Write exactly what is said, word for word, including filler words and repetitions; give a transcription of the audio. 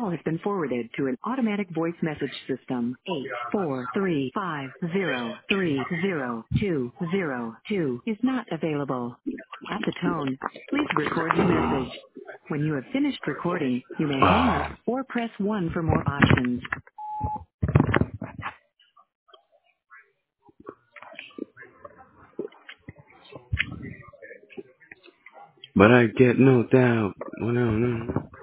call has been forwarded to an automatic voice message system. Eight four three five zero three zero two zero two is not available. At the tone, please record your message. When you have finished recording, you may hang up Ah. or press one for more options. But I get no doubt. Well, no, no.